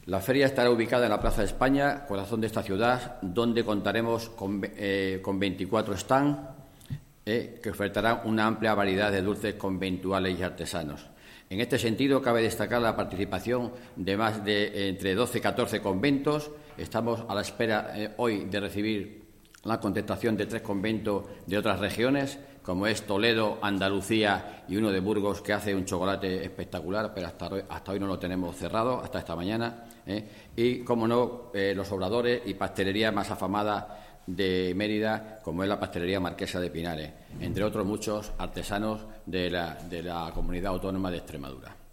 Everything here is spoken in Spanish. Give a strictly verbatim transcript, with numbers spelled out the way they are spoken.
La feria estará ubicada en la Plaza de España, corazón de esta ciudad, donde contaremos con, eh, con veinticuatro stands eh, que ofertarán una amplia variedad de dulces conventuales y artesanos. En este sentido, cabe destacar la participación de más de eh, entre doce y catorce conventos. Estamos a la espera eh, hoy de recibir la contestación de tres conventos de otras regiones, como es Toledo, Andalucía y uno de Burgos, que hace un chocolate espectacular, pero hasta hoy, hasta hoy no lo tenemos cerrado, hasta esta mañana. ¿eh? Y, como no, eh, los obradores y pastelería más afamada de Mérida, como es la pastelería Marquesa de Pinares, entre otros muchos artesanos de la, de la Comunidad Autónoma de Extremadura.